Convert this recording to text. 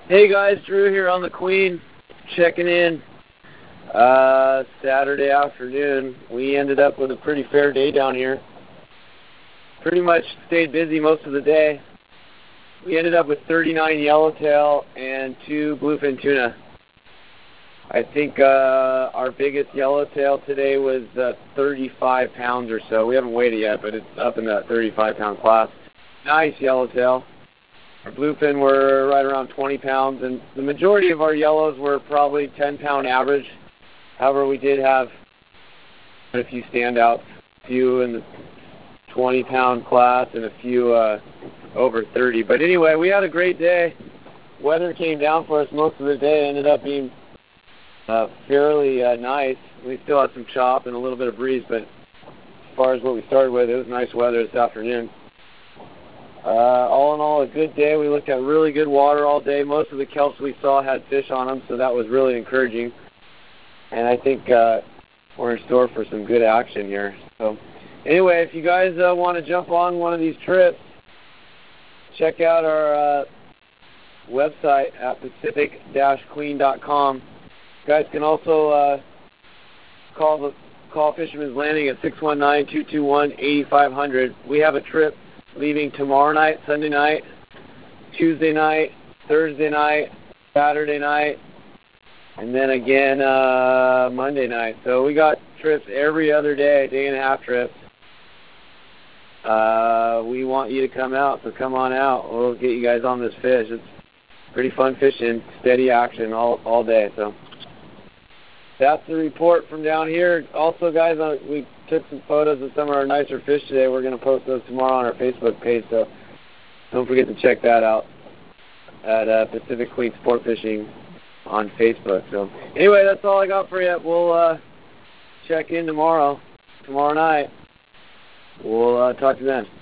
Hey guys, Drew here on the Queen, checking in. Saturday afternoon, we ended up with a pretty fair day down here. Pretty much stayed busy most of the day. We ended up with 39 yellowtail and 2 bluefin tuna. I think our biggest yellowtail today was 35 pounds or so. We haven't weighed it yet, but it's up in that 35-pound class. Nice yellowtail. Our bluefin were right around 20 pounds, and the majority of our yellows were probably 10-pound average. However, we did have a few standouts, a few in the 20-pound class and a few over 30. But anyway, we had a great day. Weather came down for us most of the day. It ended up being fairly nice. We still had some chop and a little bit of breeze, but as far as what we started with, it was nice weather this afternoon. All in all, a good day. We looked at really good water all day. Most of the kelps we saw had fish on them, so that was really encouraging. And I think we're in store for some good action here. So anyway, if you guys want to jump on one of these trips, check out our website at pacific-queen.com. You guys can also call Fisherman's Landing at 619-221-8500. We have a trip leaving tomorrow night, Sunday night, Tuesday night, Thursday night, Saturday night, and then again Monday night. So we got trips every other day and a half trips. We want you to come out, so come on out. We'll get you guys on this fish. It's pretty fun fishing, steady action all day. So that's the report from down here. Also, guys, we took some photos of some of our nicer fish today. We're going to post those tomorrow on our Facebook page, so don't forget to check that out at Pacific Queen Sport Fishing on Facebook. So anyway, that's all I got for you. We'll check in tomorrow night. We'll talk to you then.